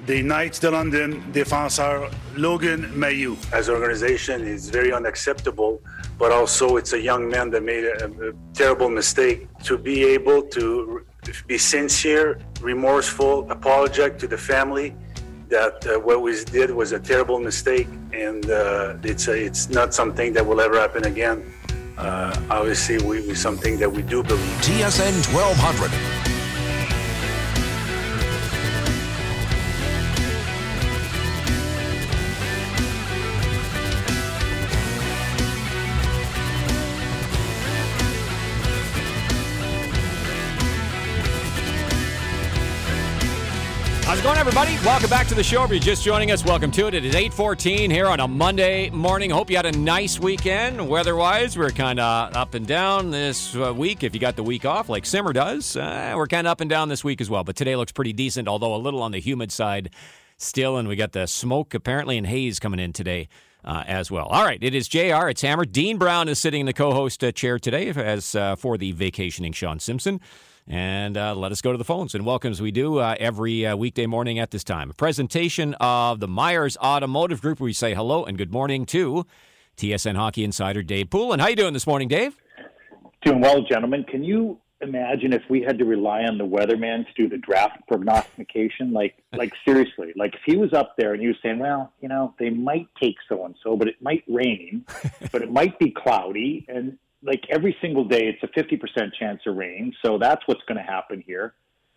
the Knights de London défenseur Logan Mailloux. As an organization, it's very unacceptable, but also it's a young man that made a terrible mistake. To be able to be sincere, remorseful, apologetic to the family that what we did was a terrible mistake, and it's not something that will ever happen again. Obviously, we something that we do believe. TSN 1200. How's it going, everybody? Welcome back to the show. If you're just joining us, welcome to it. It is 8:14 here on a Monday morning. Hope you had a nice weekend. Weather-wise, we're kind of up and down this week. If you got the week off, like Simmer does, we're kind of up and down this week as well. But today looks pretty decent, although a little on the humid side still. And we got the smoke, apparently, and haze coming in today as well. All right, it is JR. It's Hammer. Dean Brown is sitting in the co-host chair today as for the vacationing Sean Simpson. And let us go to the phones and welcome, as we do every weekday morning at this time. A presentation of the Myers Automotive Group, where we say hello and good morning to TSN Hockey Insider Dave Poulin. How you doing this morning, Dave? Doing well, gentlemen. Can you imagine if we had to rely on the weatherman to do the draft prognostication? Like seriously, like if he was up there and he was saying, well, you know, they might take so-and-so, but it might rain, but it might be cloudy, and like every single day, it's a 50% chance of rain. So that's what's going to happen here.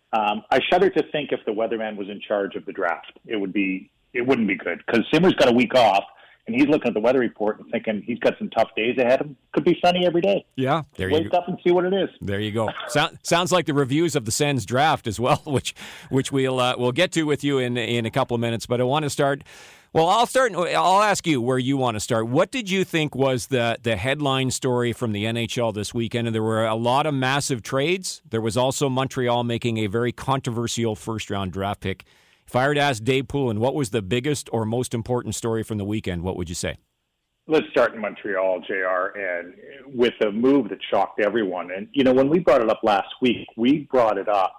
I shudder to think if the weatherman was in charge of the draft, it wouldn't be good, because Simmer's got a week off and he's looking at the weather report and thinking he's got some tough days ahead of him. Could be sunny every day. Yeah. There Wake up and see what it is. There you go. Sounds like the reviews of the Sens draft as well, which we'll get to with you in a couple of minutes. But I want to start. Well, I'll ask you where you want to start. What did you think was the headline story from the NHL this weekend? And there were a lot of massive trades. There was also Montreal making a very controversial first-round draft pick. If I were to ask Dave Poulin, what was the biggest or most important story from the weekend, what would you say? Let's start in Montreal, JR, and with a move that shocked everyone. And, you know, when we brought it up last week, we brought it up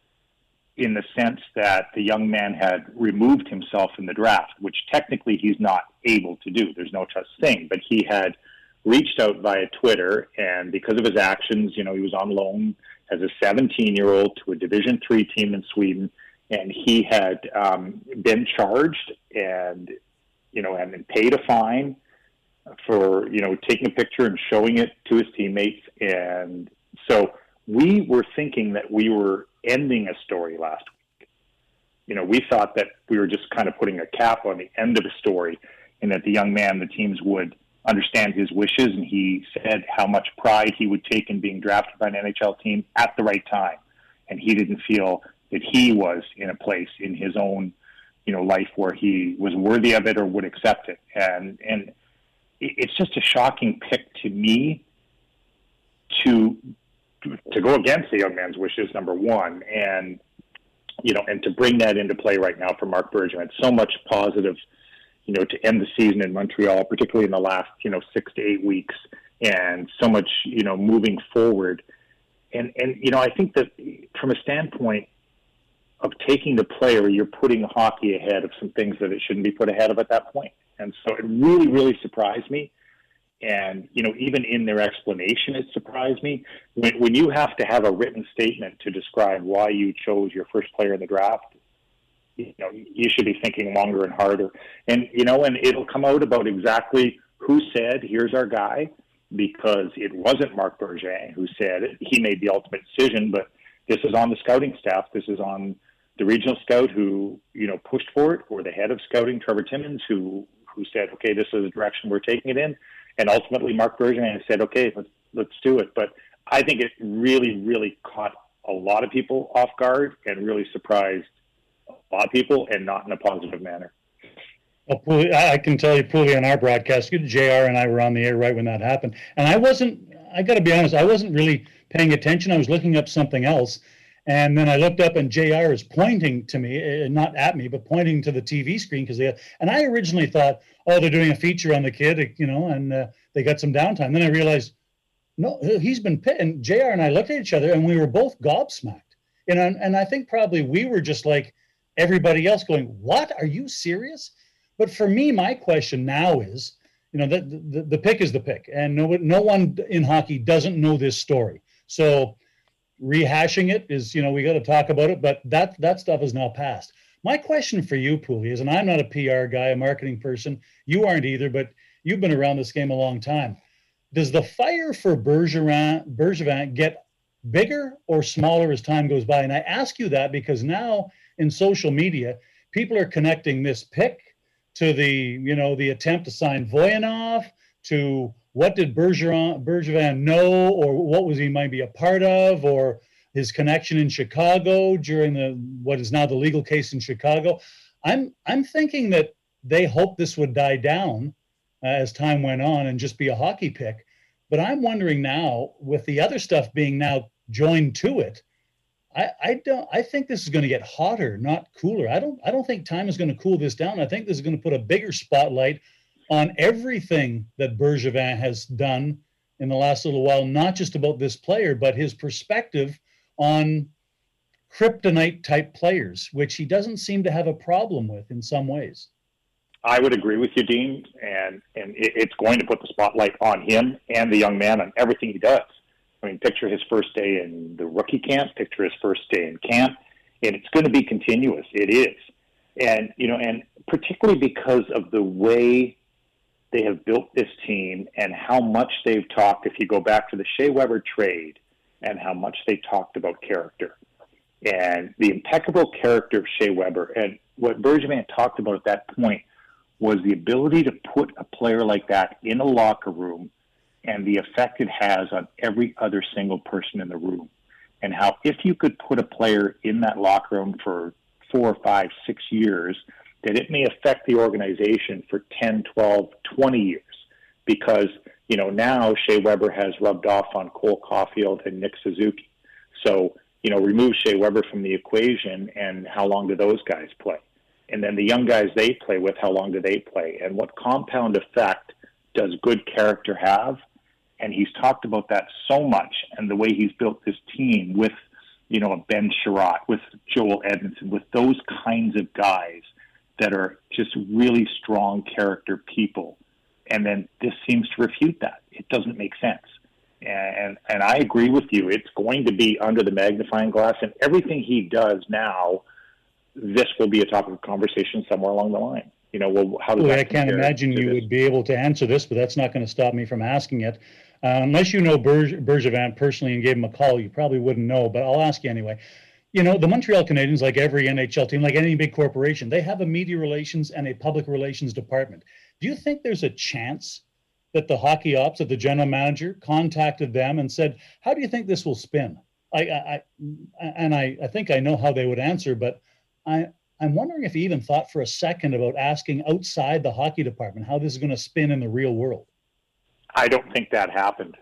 in the sense that the young man had removed himself in the draft, which technically he's not able to do. There's no such thing. But he had reached out via Twitter, and because of his actions, you know, he was on loan as a 17-year-old to a Division III team in Sweden, and he had been charged and, you know, and been paid a fine for, you know, taking a picture and showing it to his teammates. And so we were thinking that we were ending a story last week. You know, we thought that we were just kind of putting a cap on the end of a story, and that the young man, the teams would understand his wishes, and he said how much pride he would take in being drafted by an NHL team at the right time. And he didn't feel that he was in a place in his own, you know, life where he was worthy of it or would accept it. And it's just a shocking pick to me to go against the young man's wishes, number one, and, you know, and to bring that into play right now for Marc Bergevin. So much positive, you know, to end the season in Montreal, particularly in the last, you know, 6 to 8 weeks, and so much, you know, moving forward. And you know, I think that from a standpoint of taking the player, you're putting hockey ahead of some things that it shouldn't be put ahead of at that point. And so it really, really surprised me. And, you know, even in their explanation, it surprised me. When you have to have a written statement to describe why you chose your first player in the draft, you know, you should be thinking longer and harder. And, you know, and it'll come out about exactly who said, here's our guy, because it wasn't Marc Bergevin who said it. He made the ultimate decision, but this is on the scouting staff. This is on the regional scout who, you know, pushed for it, or the head of scouting, Trevor Timmins, who said, okay, this is the direction we're taking it in. And ultimately, Marc Bergevin said, okay, let's do it. But I think it really, really caught a lot of people off guard and really surprised a lot of people, and not in a positive manner. Well, I can tell you, Pooley, on our broadcast, JR and I were on the air right when that happened. And I got to be honest, I wasn't really paying attention. I was looking up something else. And then I looked up, and JR is pointing to me, not at me, but pointing to the TV screen. And I originally thought, oh, they're doing a feature on the kid, you know, and they got some downtime. Then I realized, no, he's been pit. And JR and I looked at each other, and we were both gobsmacked. And I think probably we were just like, everybody else going, what? Are you serious? But for me, my question now is, the pick is the pick. And no one in hockey doesn't know this story. So rehashing it is, we got to talk about it, but that stuff is now past. My question for you, Pooley, is, and I'm not a PR guy, a marketing person. You aren't either, but you've been around this game a long time. Does the fire for Bergevin get bigger or smaller as time goes by? And I ask you that because now in social media, people are connecting this pick to the attempt to sign Voyanov, to what did Bergevin know, or what was he might be a part of, or his connection in Chicago during what is now the legal case in Chicago. I'm thinking that they hoped this would die down as time went on and just be a hockey pick. But I'm wondering now, with the other stuff being now joined to it, I think this is going to get hotter, not cooler. I don't think time is going to cool this down. I think this is going to put a bigger spotlight on everything that Bergevin has done in the last little while, not just about this player, but his perspective on kryptonite type players, which he doesn't seem to have a problem with in some ways. I would agree with you, Dean, and it's going to put the spotlight on him and the young man on everything he does. I mean, picture his first day in the rookie camp, picture his first day in camp, and it's going to be continuous. It is. And, and particularly because of the way they have built this team and how much they've talked, if you go back to the Shea Weber trade and how much they talked about character and the impeccable character of Shea Weber. And what Bergevin talked about at that point was the ability to put a player like that in a locker room and the effect it has on every other single person in the room. And how if you could put a player in that locker room for 4, 5, 6 years, that it may affect the organization for 10, 12, 20 years. Because, now Shea Weber has rubbed off on Cole Caulfield and Nick Suzuki. So, remove Shea Weber from the equation, and how long do those guys play? And then the young guys they play with, how long do they play? And what compound effect does good character have? And he's talked about that so much, and the way he's built this team with, a Ben Sherratt, with Joel Edmondson, with those kinds of guys that are just really strong character people. And then this seems to refute that. It doesn't make sense. And I agree with you. It's going to be under the magnifying glass, and everything he does now, this will be a topic of conversation somewhere along the line. How does that I can't imagine you would be able to answer this, but that's not going to stop me from asking it. Unless you know Bergevin personally and gave him a call, you probably wouldn't know, but I'll ask you anyway. The Montreal Canadiens, like every NHL team, like any big corporation, they have a media relations and a public relations department. Do you think there's a chance that the hockey ops, that the general manager contacted them and said, how do you think this will spin? I think I know how they would answer, but I'm wondering if he even thought for a second about asking outside the hockey department how this is going to spin in the real world. I don't think that happened.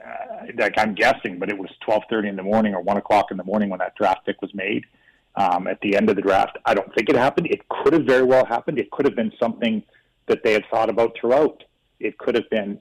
I'm guessing, but it was 12:30 in the morning or 1 o'clock in the morning when that draft pick was made at the end of the draft. I don't think it happened. It could have very well happened. It could have been something that they had thought about throughout. It could have been,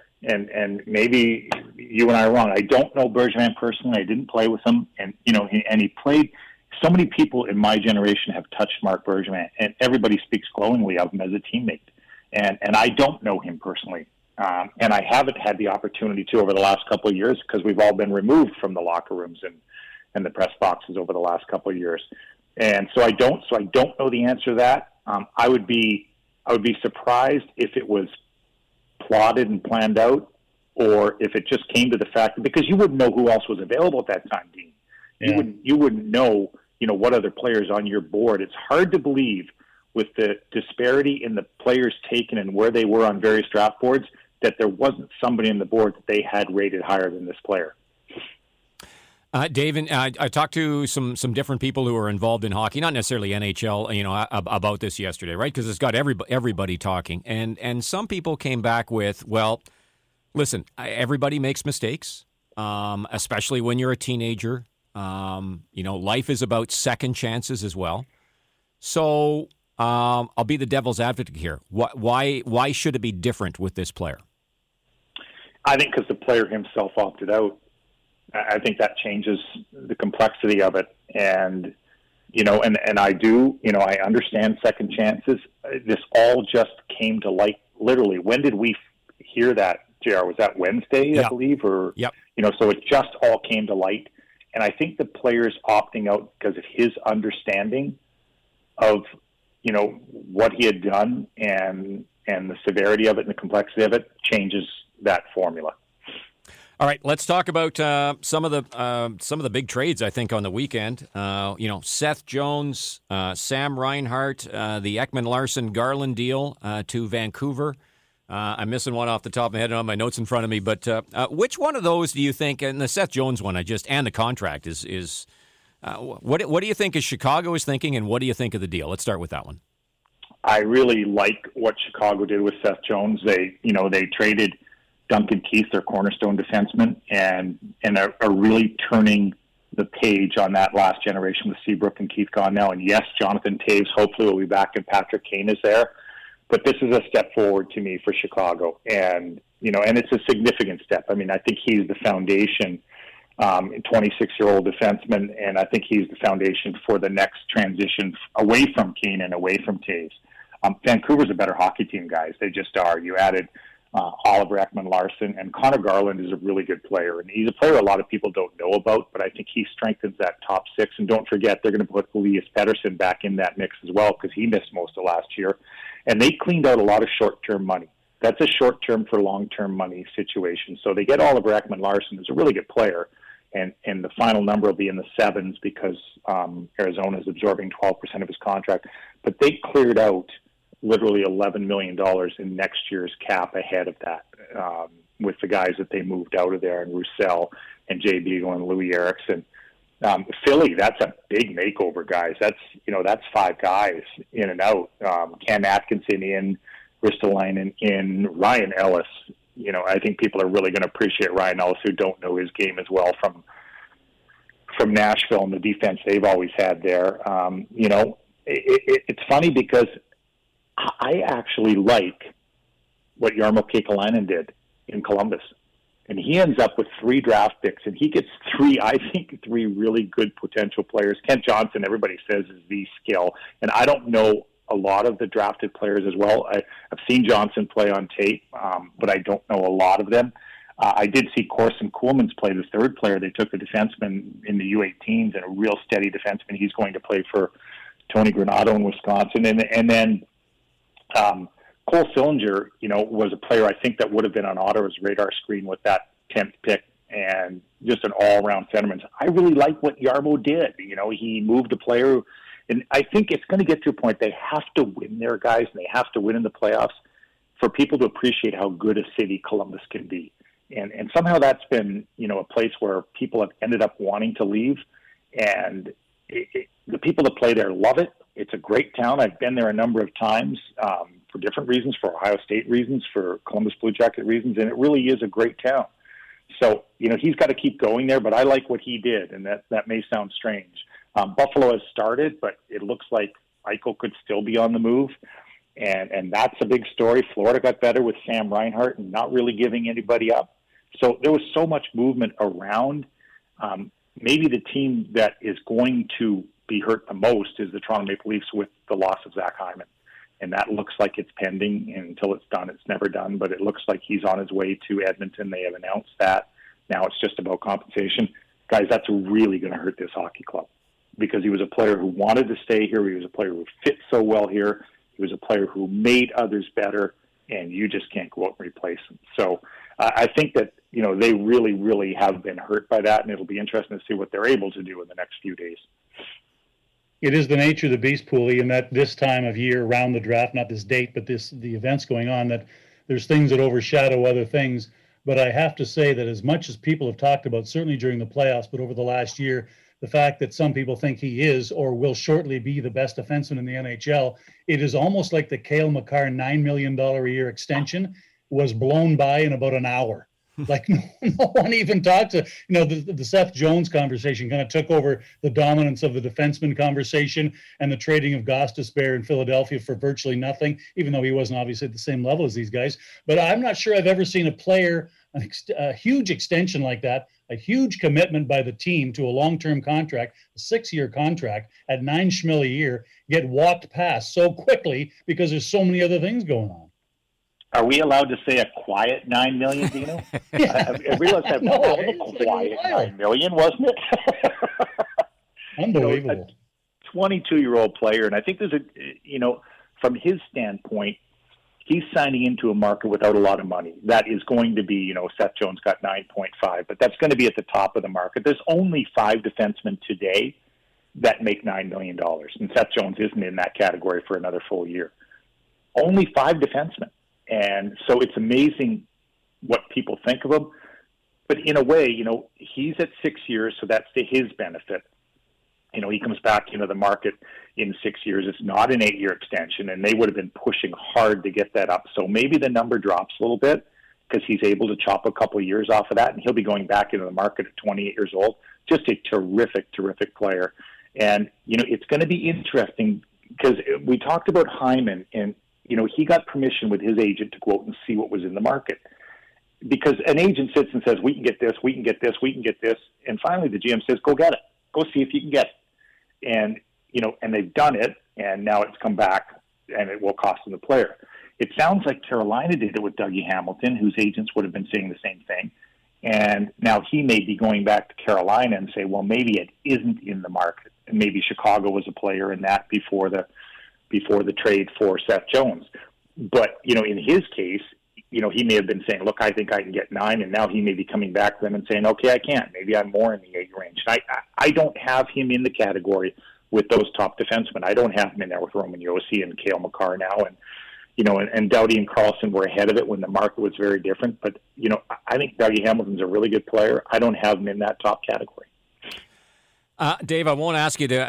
and maybe you and I are wrong. I don't know Bergevin personally. I didn't play with him, and he played. So many people in my generation have touched Marc Bergevin, and everybody speaks glowingly of him as a teammate. And I don't know him personally. And I haven't had the opportunity to over the last couple of years because we've all been removed from the locker rooms and the press boxes over the last couple of years. And so I don't know the answer to that. I would be surprised if it was plotted and planned out, or if it just came to the fact, because you wouldn't know who else was available at that time, Dean. Yeah. You wouldn't know, what other players on your board. It's hard to believe with the disparity in the players taken and where they were on various draft boards that there wasn't somebody on the board that they had rated higher than this player. Dave, I talked to some different people who are involved in hockey, not necessarily NHL, about this yesterday, right? Because it's got everybody talking. And some people came back with, well, listen, everybody makes mistakes, especially when you're a teenager. Life is about second chances as well. So I'll be the devil's advocate here. Why should it be different with this player? I think because the player himself opted out. I think that changes the complexity of it. And, And I do, I understand second chances. This all just came to light literally. When did we hear that, JR? Was that Wednesday, I believe? Or, Yep. So it just all came to light. And I think the players opting out because of his understanding of, what he had done and the severity of it and the complexity of it changes that formula. All right, let's talk about some of the big trades, I think, on the weekend. Seth Jones, Sam Reinhart, the Ekman-Larsson Garland deal to Vancouver. I'm missing one off the top of my head. I don't have my notes in front of me, but which one of those do you think? And the Seth Jones one, and the contract is what do you think is Chicago is thinking, and what do you think of the deal? Let's start with that one. I really like what Chicago did with Seth Jones. They traded Duncan Keith, their cornerstone defenseman, and are really turning the page on that last generation with Seabrook and Keith gone now. And yes, Jonathan Toews hopefully will be back, and Patrick Kane is there. But this is a step forward to me for Chicago, and it's a significant step. I mean, I think he's the foundation, 26-year-old defenseman, and I think he's the foundation for the next transition away from Kane and away from Toews. Vancouver's a better hockey team, guys. They just are. You added Oliver Ekman-Larsson, and Connor Garland is a really good player, and he's a player a lot of people don't know about, but I think he strengthens that top six. And don't forget, they're going to put Elias Pettersson back in that mix as well because he missed most of last year. And they cleaned out a lot of short-term money. That's a short-term for long-term money situation. So they get Oliver Ekman-Larsson, who's a really good player, and the final number will be in the sevens because Arizona is absorbing 12% of his contract. But they cleared out literally $11 million in next year's cap ahead of that with the guys that they moved out of there, and Roussel and Jay Beagle and Louis Eriksson. Philly, that's a big makeover, guys. That's five guys in and out. Cam Atkinson in, Ristolainen in, Ryan Ellis. I think people are really going to appreciate Ryan Ellis who don't know his game as well from Nashville and the defense they've always had there. It's funny because I actually like what Jarmo Kekalainen did in Columbus. And he ends up with 3 draft picks, and he gets three really good potential players. Kent Johnson, everybody says, is the skill. And I don't know a lot of the drafted players as well. I've seen Johnson play on tape, but I don't know a lot of them. I did see Corson Kuhlmans play, the third player. They took a defenseman in the U18s and a real steady defenseman. He's going to play for Tony Granato in Wisconsin. And then Cole Sillinger, was a player I think that would have been on Ottawa's radar screen with that 10th pick, and just an all-around centerman. I really like what Jarmo did. He moved a player, and I think it's going to get to a point they have to win there, guys, and they have to win in the playoffs for people to appreciate how good a city Columbus can be. And somehow that's been, a place where people have ended up wanting to leave, and the people that play there love it. It's a great town. I've been there a number of times for different reasons, for Ohio State reasons, for Columbus Blue Jacket reasons, and it really is a great town. So, he's got to keep going there, but I like what he did, and that may sound strange. Buffalo has started, but it looks like Eichel could still be on the move, and that's a big story. Florida got better with Sam Reinhart and not really giving anybody up. So there was so much movement around. Maybe the team that is going to be hurt the most is the Toronto Maple Leafs with the loss of Zach Hyman. And that looks like it's pending, and until it's done, it's never done. But it looks like he's on his way to Edmonton. They have announced that. Now it's just about compensation. Guys, that's really going to hurt this hockey club because he was a player who wanted to stay here. He was a player who fit so well here. He was a player who made others better, and you just can't go out and replace him. So I think that, they really, really have been hurt by that, and it'll be interesting to see what they're able to do in the next few days. It is the nature of the beast, Pooley, and that this time of year around the draft, not this date, but the events going on, that there's things that overshadow other things. But I have to say that as much as people have talked about, certainly during the playoffs, but over the last year, the fact that some people think he is or will shortly be the best defenseman in the NHL, it is almost like the Cale Makar $9 million a year extension was blown by in about an hour. Like no one even talked to, the Seth Jones conversation kind of took over the dominance of the defenseman conversation, and the trading of Gostisbehere in Philadelphia for virtually nothing, even though he wasn't obviously at the same level as these guys. But I'm not sure I've ever seen a player a huge extension like that, a huge commitment by the team to a long-term contract, a 6-year contract at $9 schmil a year, get walked past so quickly because there's so many other things going on. Are we allowed to say a quiet $9 million, Dino? Yeah. I realize that was a quiet $9 million, wasn't it? Unbelievable. A 22-year-old player, and I think there's from his standpoint, he's signing into a market without a lot of money. That is going to be, Seth Jones got 9.5, but that's going to be at the top of the market. There's only 5 defensemen today that make $9 million, and Seth Jones isn't in that category for another full year. Only 5 defensemen. And so it's amazing what people think of him. But in a way, he's at 6 years, so that's to his benefit. He comes back into the market in 6 years. It's not an 8-year extension, and they would have been pushing hard to get that up. So maybe the number drops a little bit because he's able to chop a couple of years off of that, and he'll be going back into the market at 28 years old. Just a terrific, terrific player. And, it's going to be interesting because we talked about Hyman, and, he got permission with his agent to go out and see what was in the market. Because an agent sits and says, we can get this, we can get this, we can get this. And finally the GM says, go get it. Go see if you can get it. And, and they've done it, and now it's come back, and it will cost them the player. It sounds like Carolina did it with Dougie Hamilton, whose agents would have been saying the same thing. And now he may be going back to Carolina and say, well, maybe it isn't in the market. And maybe Chicago was a player in that before the trade for Seth Jones. But, in his case, he may have been saying, look, I think I can get 9, and now he may be coming back to them and saying, okay, I can't. Maybe I'm more in the 8 range. I don't have him in the category with those top defensemen. I don't have him in there with Roman Josi and Cale Makar now. And Doughty and Carlson were ahead of it when the market was very different. But, I think Dougie Hamilton's a really good player. I don't have him in that top category. Dave, I won't ask you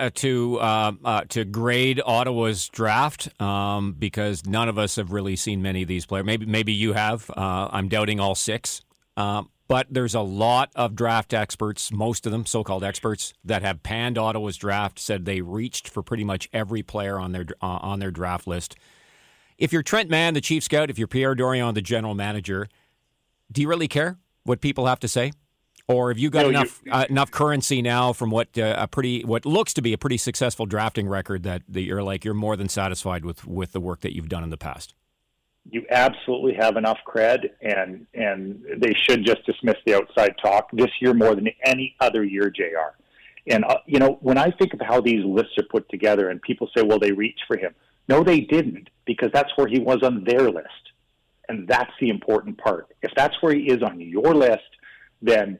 to grade Ottawa's draft because none of us have really seen many of these players. Maybe you have. I'm doubting all 6. But there's a lot of draft experts, most of them so-called experts, that have panned Ottawa's draft, said they reached for pretty much every player on their draft list. If you're Trent Mann, the chief scout, if you're Pierre Dorion, the general manager, do you really care what people have to say? Or have you got enough currency now from what looks to be a pretty successful drafting record that you're more than satisfied with the work that you've done in the past? You absolutely have enough cred, and they should just dismiss the outside talk this year more than any other year, JR. And, when I think of how these lists are put together and people say, well, they reached for him. No, they didn't, because that's where he was on their list. And that's the important part. If that's where he is on your list, then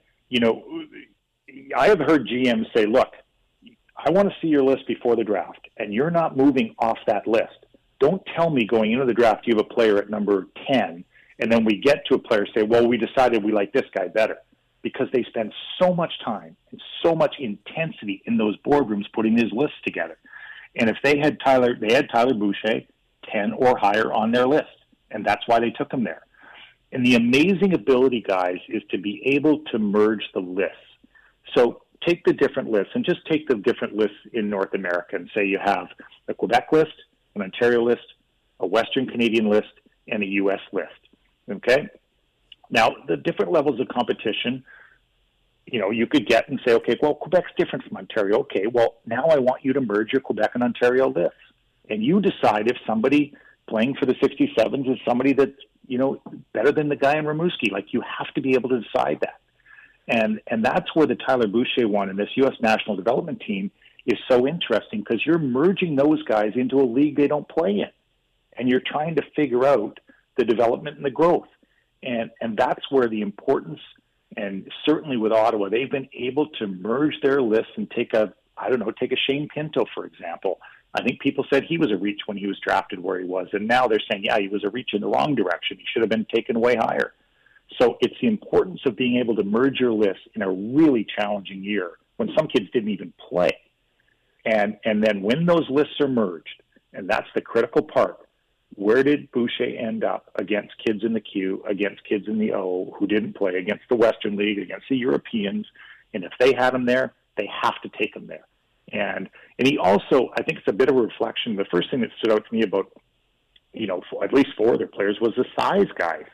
I have heard GMs say, look, I want to see your list before the draft, and you're not moving off that list. Don't tell me going into the draft you have a player at number 10, and then we get to a player say, well, we decided we like this guy better, because they spend so much time and so much intensity in those boardrooms putting these lists together. And if they had Tyler Boucher 10 or higher on their list, and that's why they took him there. And the amazing ability, guys, is to be able to merge the lists. So take the different lists, and just take the different lists in North America and say you have a Quebec list, an Ontario list, a Western Canadian list, and a U.S. list. Okay? Now, the different levels of competition, you could get and say, okay, well, Quebec's different from Ontario. Okay, well, now I want you to merge your Quebec and Ontario lists. And you decide if somebody playing for the 67s is somebody that's, better than the guy in Rimouski. Like, you have to be able to decide that. And that's where the Tyler Boucher one and this U.S. National Development Team is so interesting, because you're merging those guys into a league they don't play in. And you're trying to figure out the development and the growth. And that's where the importance, and certainly with Ottawa, they've been able to merge their lists and take a Shane Pinto, for example. I think people said he was a reach when he was drafted where he was. And now they're saying, yeah, he was a reach in the wrong direction. He should have been taken way higher. So it's the importance of being able to merge your lists in a really challenging year when some kids didn't even play. And then when those lists are merged, and that's the critical part, where did Boucher end up against kids in the Q, against kids in the O who didn't play, against the Western League, against the Europeans? And if they had him there, they have to take him there. And he also, I think it's a bit of a reflection. The first thing that stood out to me about, at least 4 other players was the size guys.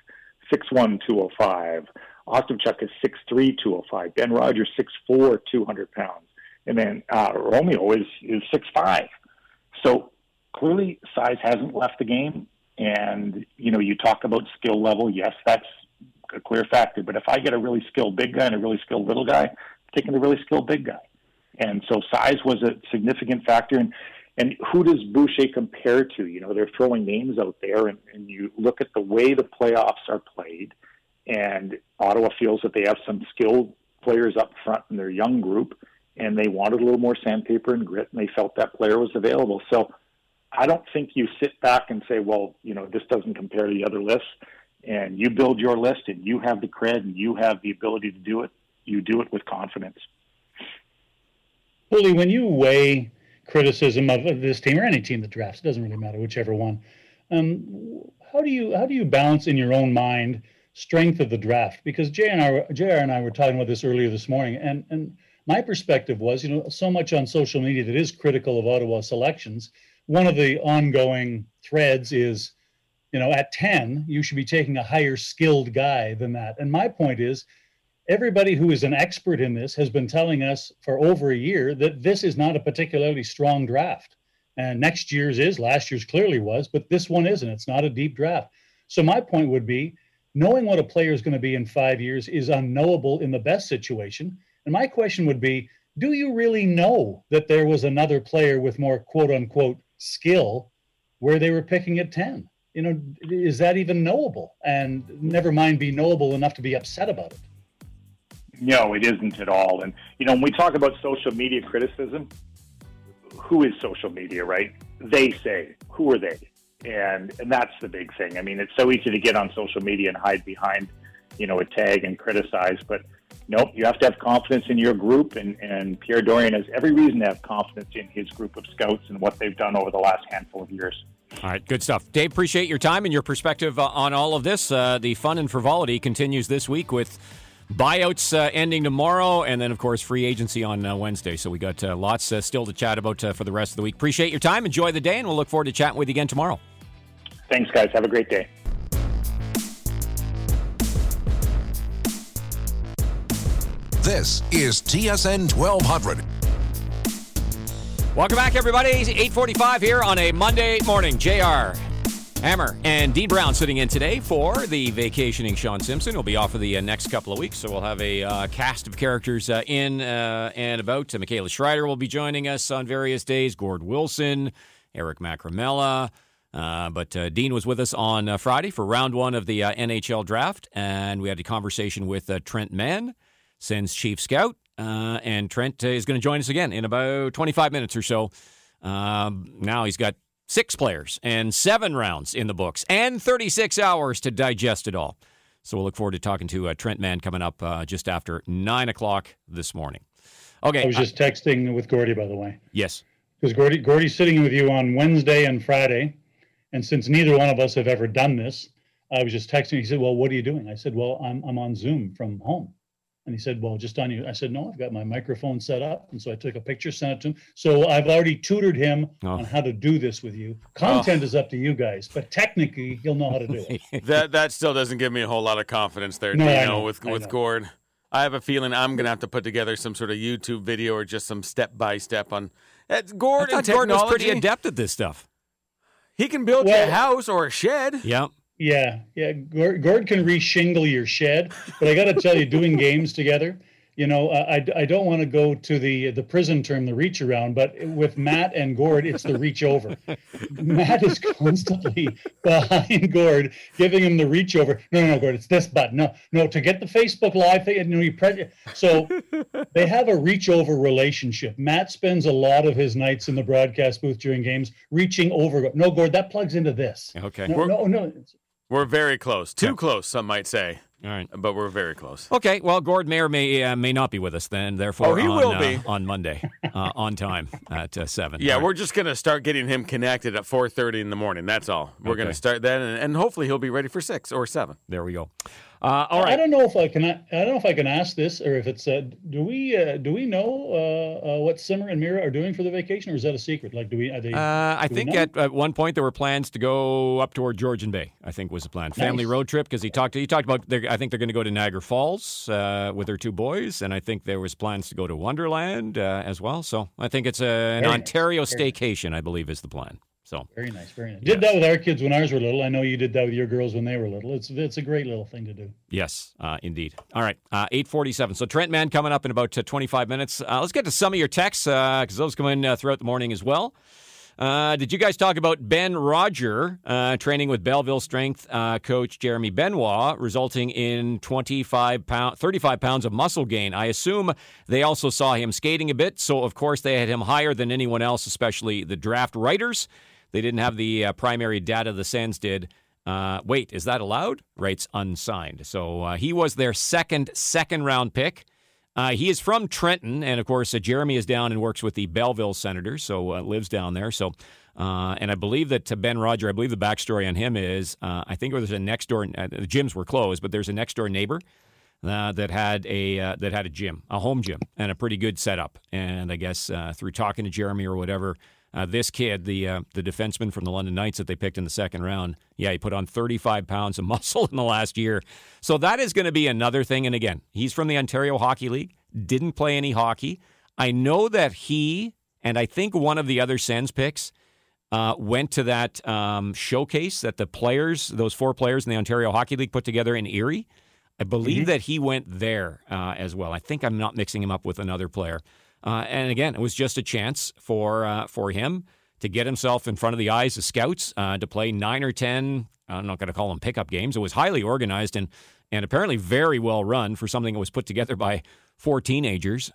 6'1", 205. Ostapchuk is 6'3", 205. Ben Rogers, 6'4", 200 pounds. And then Romeo is 6'5". So clearly size hasn't left the game. And, you talk about skill level. Yes, that's a clear factor. But if I get a really skilled big guy and a really skilled little guy, I'm taking the really skilled big guy. And so size was a significant factor. And who does Boucher compare to? They're throwing names out there, and you look at the way the playoffs are played, and Ottawa feels that they have some skilled players up front in their young group, and they wanted a little more sandpaper and grit, and they felt that player was available. So I don't think you sit back and say, well, this doesn't compare to the other lists, and you build your list, and you have the cred, and you have the ability to do it. You do it with confidence. Hooley, when you weigh criticism of this team or any team that drafts, it doesn't really matter, whichever one, how do you balance in your own mind strength of the draft? Because JR and I were talking about this earlier this morning, and my perspective was, so much on social media that is critical of Ottawa selections. One of the ongoing threads is, at 10, you should be taking a higher skilled guy than that. And my point is, everybody who is an expert in this has been telling us for over a year that this is not a particularly strong draft. And next year's is, last year's clearly was, but this one isn't. It's not a deep draft. So my point would be, knowing what a player is going to be in 5 years is unknowable in the best situation. And my question would be, do you really know that there was another player with more quote unquote skill where they were picking at 10? Is that even knowable? And never mind be knowable enough to be upset about it. No, it isn't at all. And, when we talk about social media criticism, who is social media, right? They say, who are they? And that's the big thing. I mean, it's so easy to get on social media and hide behind, a tag and criticize. But nope, you have to have confidence in your group. And Pierre Dorion has every reason to have confidence in his group of scouts and what they've done over the last handful of years. All right, good stuff. Dave, appreciate your time and your perspective on all of this. The fun and frivolity continues this week with buyouts ending tomorrow, and then, of course, free agency on Wednesday. So we got lots still to chat about for the rest of the week. Appreciate your time. Enjoy the day, and we'll look forward to chatting with you again tomorrow. Thanks, guys. Have a great day. This is TSN 1200. Welcome back, everybody. 8:45 here on a Monday morning. JR Hammer and Dean Brown sitting in today for the vacationing Sean Simpson. He'll be off for the next couple of weeks, so we'll have a cast of characters in and about. Michaela Schreider will be joining us on various days. Gord Wilson, Eric Macramella. But Dean was with us on Friday for round one of the NHL draft, and we had a conversation with Trent Mann, Sens chief scout. And Trent is going to join us again in about 25 minutes or so. Now he's got 6 players and 7 rounds in the books and 36 hours to digest it all. So we'll look forward to talking to Trent Mann coming up just after 9 o'clock this morning. Okay. I was just texting with Gordy, by the way. Yes. Because Gordy's sitting with you on Wednesday and Friday. And since neither one of us have ever done this, I was just texting. He said, well, what are you doing? I said, well, I'm on Zoom from home. And he said, well, just on you. I said, no, I've got my microphone set up. And so I took a picture, sent it to him. So I've already tutored him on how to do this with you. Content is up to you guys, but technically he'll know how to do it. That still doesn't give me a whole lot of confidence there, with Gord. I have a feeling I'm going to have to put together some sort of YouTube video or just some step-by-step on Gord. I thought Gord was pretty adept at this stuff. He can build you a house or a shed. Yep. Yeah. Gord can re-shingle your shed, but I got to tell you, doing games together, I don't want to go to the prison term, the reach around, but with Matt and Gord, it's the reach over. Matt is constantly behind Gord, giving him the reach over. No, Gord, it's this button. No, to get the Facebook Live thing, you press it. So they have a reach over relationship. Matt spends a lot of his nights in the broadcast booth during games reaching over. No, Gord, that plugs into this. Okay. No. We're very close. Too close, some might say. All right. But we're very close. Okay. Well, Gord may or may not be with us then. Therefore, he will be on Monday, on time at 7. Yeah, we're just going to start getting him connected at 4:30 in the morning. That's all. We're going to start that, and hopefully he'll be ready for 6 or 7. There we go. All right. I don't know if I can. I don't know if I can ask this, or if it's. Do we know what Simmer and Mira are doing for the vacation, or is that a secret? Like, do we? Are they? I think at one point there were plans to go up toward Georgian Bay. I think was the plan. Family road trip, because he talked about. I think they're going to go to Niagara Falls with their two boys, and I think there was plans to go to Wonderland as well. So I think it's an Ontario staycation. I believe is the plan. So very nice, very nice. Did that with our kids when ours were little. I know you did that with your girls when they were little. It's a great little thing to do. Yes, indeed. All right, 8:47. So Trent Mann coming up in about 25 minutes. Let's get to some of your texts because those come in throughout the morning as well. Did you guys talk about Ben Roger training with Belleville strength coach Jeremy Benoit, resulting in 35 pounds of muscle gain? I assume they also saw him skating a bit, so of course they had him higher than anyone else, especially the draft writers. They didn't have the primary data the Sens did. Wait, is that allowed? Writes Unsigned. So he was their second round pick. He is from Trenton, and of course, Jeremy is down and works with the Belleville Senators, so lives down there. So, and I believe that Ben Roger, I believe the backstory on him is, I think there's a next door. The gyms were closed, but there's a next door neighbor that had a gym, a home gym, and a pretty good setup. And I guess through talking to Jeremy or whatever. This kid, the defenseman from the London Knights that they picked in the second round, he put on 35 pounds of muscle in the last year. So that is going to be another thing. And again, he's from the Ontario Hockey League, didn't play any hockey. I know that he, and I think one of the other Sens picks, went to that showcase that the players, those 4 players in the Ontario Hockey League put together in Erie. I believe that he went there as well. I think I'm not mixing him up with another player. And again, it was just a chance for him to get himself in front of the eyes of scouts, to play 9 or 10, I'm not going to call them pickup games. It was highly organized and apparently very well run for something that was put together by 4 teenagers.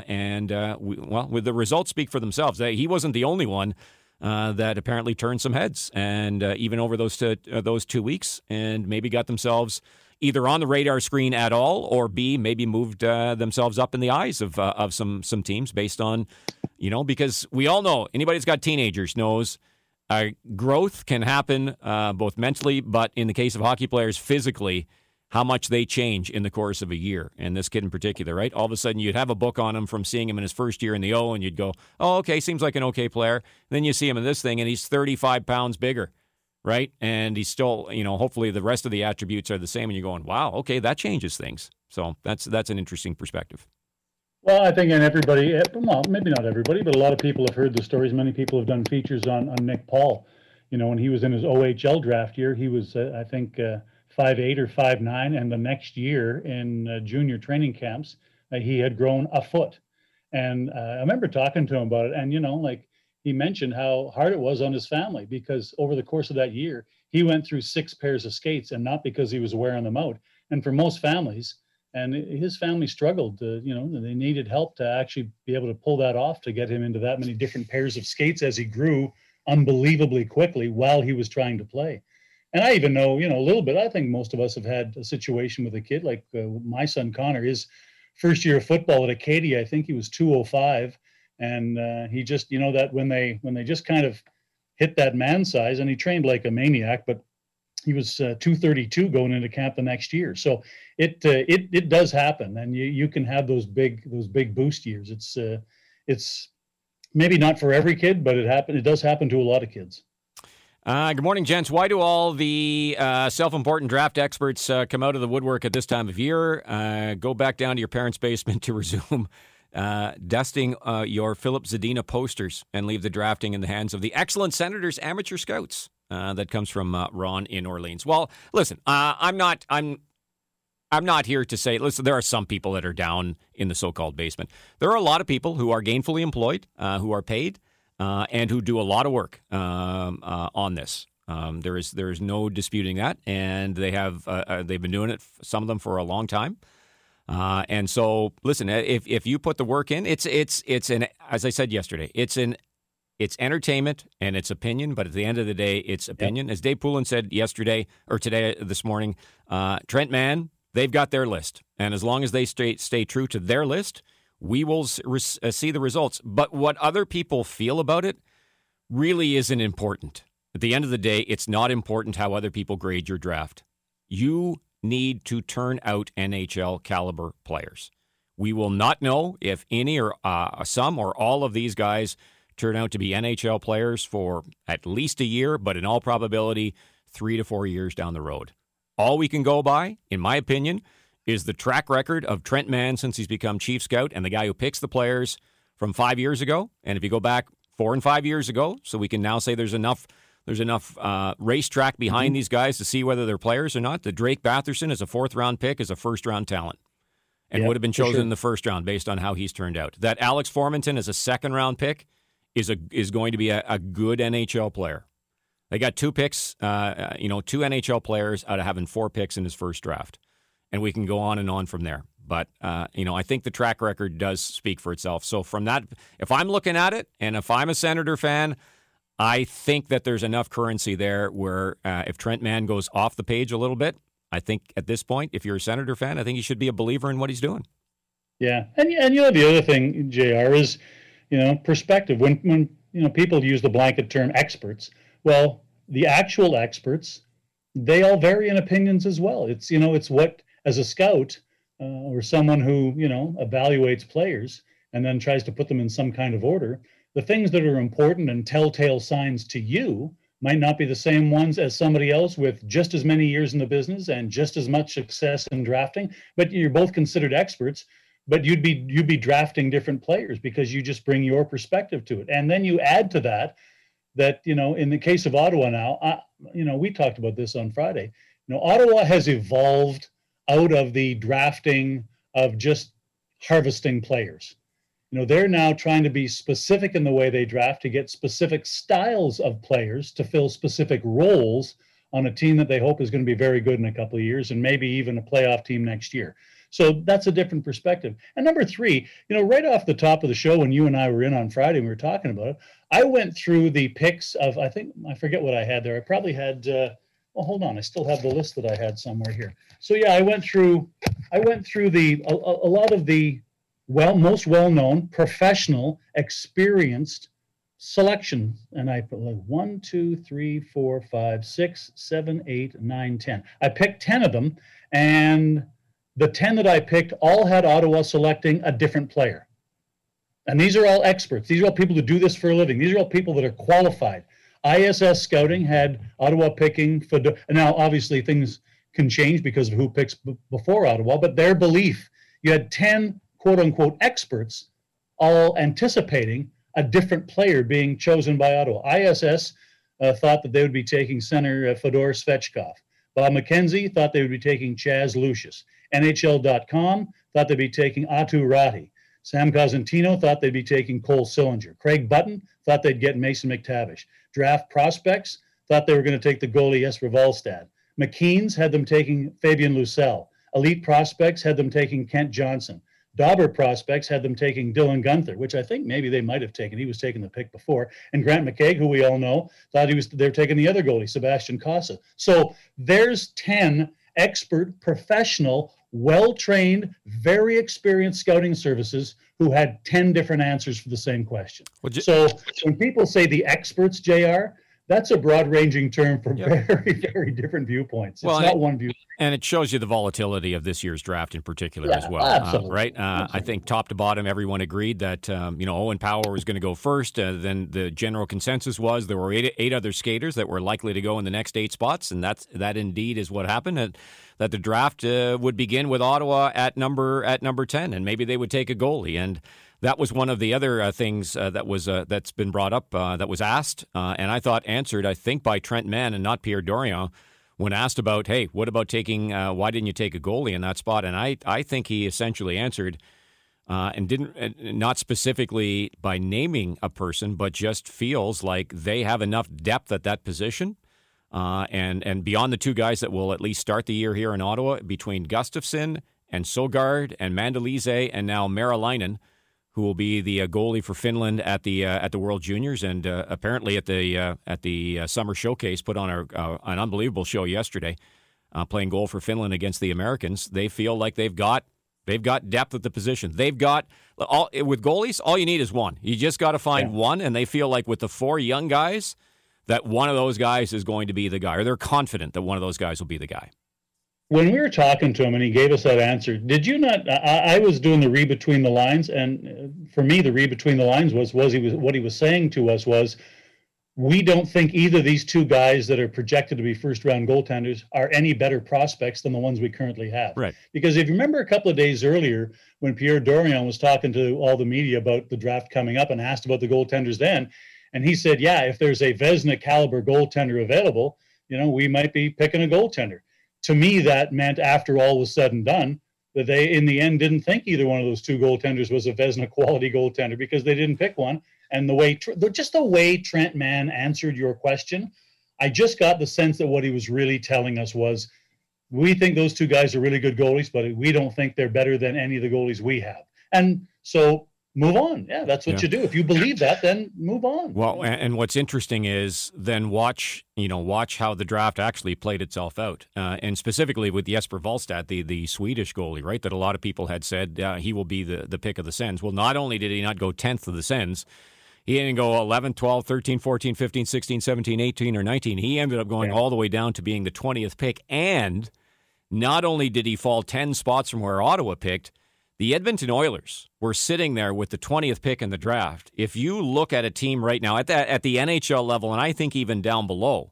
With the results speak for themselves. He wasn't the only one that apparently turned some heads, and even over those 2 weeks, and maybe got themselves either on the radar screen at all, or B, maybe moved themselves up in the eyes of some teams based on, because we all know, anybody that's got teenagers knows growth can happen both mentally, but in the case of hockey players, physically, how much they change in the course of a year. And this kid in particular, right? All of a sudden, you'd have a book on him from seeing him in his first year in the O, and you'd go, oh, okay, seems like an okay player. Then you see him in this thing, and he's 35 pounds bigger. Right? And he's still, hopefully the rest of the attributes are the same, and you're going, wow, okay, that changes things. So that's an interesting perspective. Well, I think, and everybody, well, maybe not everybody, but a lot of people have heard the stories. Many people have done features on Nick Paul. When he was in his OHL draft year, he was, I think, 5'8" or 5'9", and the next year in junior training camps, he had grown a foot. And I remember talking to him about it, and, he mentioned how hard it was on his family, because over the course of that year, he went through 6 pairs of skates, and not because he was wearing them out. And for most families, and his family struggled to, they needed help to actually be able to pull that off, to get him into that many different pairs of skates as he grew unbelievably quickly while he was trying to play. And I even know, a little bit, I think most of us have had a situation with a kid like my son Connor, his first year of football at Acadia, I think he was 205. And he just, that when they just kind of hit that man size, and he trained like a maniac, but he was 232 going into camp the next year. So it does happen, and you can have those big boost years. It's maybe not for every kid, but it does happen to a lot of kids. Good morning, gents. Why do all the self-important draft experts come out of the woodwork at this time of year? Go back down to your parents' basement to resume dusting your Philip Zadina posters, and leave the drafting in the hands of the excellent Senators amateur scouts. That comes from Ron in Orleans. Well, listen, I'm not here to say, listen, there are some people that are down in the so-called basement. There are a lot of people who are gainfully employed, who are paid, and who do a lot of work on this. There is no disputing that, and they've been doing it, some of them, for a long time. And so, listen, if you put the work in, it's as I said yesterday, it's entertainment and it's opinion, but at the end of the day, it's opinion. Yep. As Dave Poulin said yesterday or this morning, Trent Mann, they've got their list, and as long as they stay true to their list, we will see the results. But what other people feel about it really isn't important. At the end of the day, it's not important how other people grade your draft. You need to turn out NHL caliber players. We will not know if any or some or all of these guys turn out to be NHL players for at least a year, but in all probability, 3 to 4 years down the road. All we can go by, in my opinion, is the track record of Trent Mann since he's become chief scout and the guy who picks the players from 5 years ago. And if you go back 4 and 5 years ago, so we can now say there's enough racetrack behind these guys to see whether they're players or not. The Drake Batherson is a 4th-round pick, is a first-round talent, and would have been chosen in the first round based on how he's turned out. That Alex Formenton is a 2nd-round pick is going to be a good NHL player. They got 2 picks, 2 NHL players out of having 4 picks in his first draft, and we can go on and on from there. But, I think the track record does speak for itself. So from that, if I'm looking at it, and if I'm a Senator fan, I think that there's enough currency there where if Trent Mann goes off the page a little bit, I think at this point, if you're a Senator fan, I think you should be a believer in what he's doing. Yeah, and the other thing, JR, is perspective. When people use the blanket term experts, well, the actual experts, they all vary in opinions as well. It's what, as a scout or someone who evaluates players and then tries to put them in some kind of order, the things that are important and telltale signs to you might not be the same ones as somebody else with just as many years in the business and just as much success in drafting. But you're both considered experts, but you'd be drafting different players because you just bring your perspective to it. And then you add to that, in the case of Ottawa now, we talked about this on Friday. Ottawa has evolved out of the drafting of just harvesting players. They're now trying to be specific in the way they draft to get specific styles of players to fill specific roles on a team that they hope is going to be very good in a couple of years and maybe even a playoff team next year. So that's a different perspective. And number 3, right off the top of the show when you and I were in on Friday and we were talking about it, I went through the picks of, I forget what I had there. I probably had, hold on, I still have the list that I had somewhere here. So yeah, I went through a lot of the most well-known, professional, experienced selection, and I put 1, 2, 3, 4, 5, 6, 7, 8, 9, 10. I picked 10 of them, and the 10 that I picked all had Ottawa selecting a different player. And these are all experts. These are all people who do this for a living. These are all people that are qualified. ISS Scouting had Ottawa picking Fedor. Now, obviously, things can change because of who picks before Ottawa, but their belief, you had 10 quote-unquote experts all anticipating a different player being chosen by Ottawa. ISS thought that they would be taking center Fedor Svechkov. Bob McKenzie thought they would be taking Chaz Lucius. NHL.com thought they'd be taking Aatu Ratti. Sam Cosentino thought they'd be taking Cole Sillinger. Craig Button thought they'd get Mason McTavish. Draft Prospects thought they were going to take the goalie Jesper Wallstad. McKean's had them taking Fabian Lucelle. Elite Prospects had them taking Kent Johnson. Dauber Prospects had them taking Dylan Guenther, which I think maybe they might have taken. He was taking the pick before. And Grant McKegg, who we all know, thought they were taking the other goalie, Sebastian Cossa. So there's 10 expert, professional, well-trained, very experienced scouting services who had 10 different answers for the same question. So when people say the experts, JR, that's a broad-ranging term for very, very different viewpoints. It's not one viewpoint. And it shows you the volatility of this year's draft in particular as well. Absolutely. Right? I think top to bottom, everyone agreed that, Owen Power was going to go first. Then the general consensus was there were eight other skaters that were likely to go in the next 8 spots, and that indeed is what happened. And that the draft would begin with Ottawa at number 10, and maybe they would take a goalie. And that was one of the other things that's been brought up that was asked, and I thought answered, I think, by Trent Mann and not Pierre Dorion when asked about, hey, what about taking? Why didn't you take a goalie in that spot? And I think he essentially answered, and didn't not specifically by naming a person, but just feels like they have enough depth at that position. And beyond the 2 guys that will at least start the year here in Ottawa, between Gustafsson and Sogard and Mandalize and now Merilainen, who will be the goalie for Finland at the World Juniors and apparently at the Summer Showcase, put on an unbelievable show yesterday, playing goal for Finland against the Americans. They feel like they've got depth at the position. They've got with goalies, all you need is one. You just got to find one, and they feel like with the 4 young guys, that one of those guys is going to be the guy, or they're confident that one of those guys will be the guy. when we were talking to him and he gave us that answer, did you not? I was doing the read between the lines, and for me, the read between the lines was what he was saying to us was, we don't think either of these two guys that are projected to be first-round goaltenders are any better prospects than the ones we currently have. Right. Because if you remember a couple of days earlier when Pierre Dorion was talking to all the media about the draft coming up and asked about the goaltenders then, and he said, yeah, if there's a Vezina caliber goaltender available, we might be picking a goaltender. To me, that meant after all was said and done, that they, in the end, didn't think either one of those two goaltenders was a Vezina quality goaltender because they didn't pick one. And the way Trent Mann answered your question, I just got the sense that what he was really telling us was, we think those two guys are really good goalies, but we don't think they're better than any of the goalies we have. And so move on. Yeah, that's what you do. If you believe that, then move on. Well, and what's interesting is then watch how the draft actually played itself out. And specifically with Jesper Wallstedt, the Swedish goalie, right, that a lot of people had said he will be the pick of the Sens. Well, not only did he not go 10th of the Sens, he didn't go 11, 12, 13, 14, 15, 16, 17, 18, or 19. He ended up going all the way down to being the 20th pick. And not only did he fall 10 spots from where Ottawa picked, the Edmonton Oilers were sitting there with the 20th pick in the draft. If you look at a team right now at the NHL level, and I think even down below,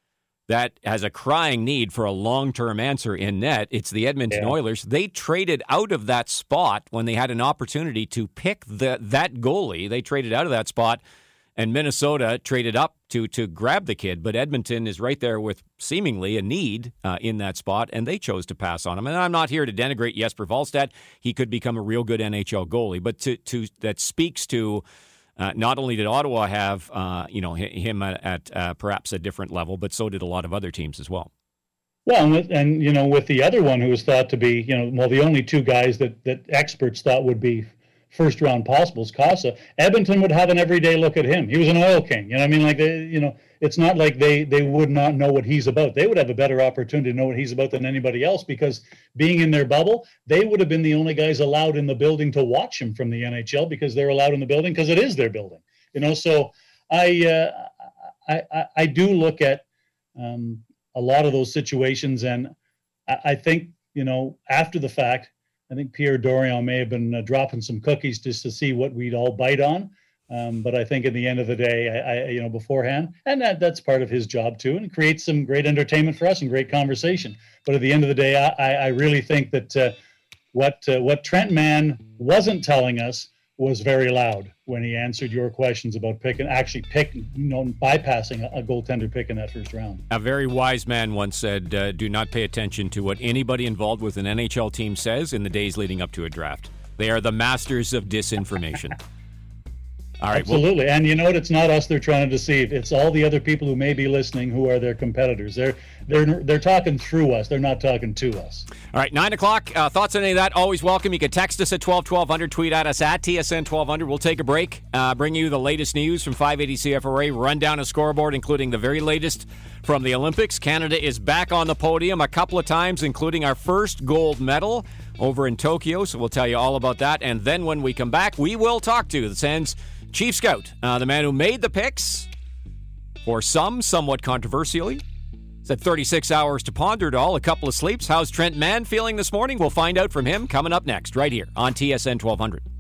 that has a crying need for a long-term answer in net, it's the Edmonton Oilers. They traded out of that spot when they had an opportunity to pick that goalie. They traded out of that spot, and Minnesota traded up to grab the kid. But Edmonton is right there with seemingly a need in that spot, and they chose to pass on him. And I'm not here to denigrate Jesper Wallstedt. He could become a real good NHL goalie. But that speaks to not only did Ottawa have him at perhaps a different level, but so did a lot of other teams as well. Well, with the other one who was thought to be, the only two guys that experts thought would be first-round possibles, Casa, Edmonton would have an everyday look at him. He was an oil king. It's not like they would not know what he's about. They would have a better opportunity to know what he's about than anybody else because being in their bubble, they would have been the only guys allowed in the building to watch him from the NHL because they're allowed in the building because it is their building. So I do look at a lot of those situations, and I think, after the fact, I think Pierre Dorion may have been dropping some cookies just to see what we'd all bite on. But I think at the end of the day, I beforehand, and that's part of his job too, and it creates some great entertainment for us and great conversation. But at the end of the day, I really think that what Trent Mann wasn't telling us was very loud when he answered your questions about bypassing a goaltender pick in that first round. A very wise man once said, do not pay attention to what anybody involved with an NHL team says in the days leading up to a draft. They are the masters of disinformation. All right, absolutely. And you know what? It's not us they're trying to deceive. It's all the other people who may be listening who are their competitors. They're talking through us. They're not talking to us. All right, 9 o'clock. Thoughts on any of that? Always welcome. You can text us at 1200, tweet at us at TSN 1200. We'll take a break, bring you the latest news from 580 CFRA, run down a scoreboard, including the very latest from the Olympics. Canada is back on the podium a couple of times, including our first gold medal over in Tokyo. So we'll tell you all about that. And then when we come back, we will talk to the Sens Chief Scout, the man who made the picks, for some, somewhat controversially. Said 36 hours to ponder it all, a couple of sleeps. How's Trent Mann feeling this morning? We'll find out from him coming up next, right here on TSN 1200.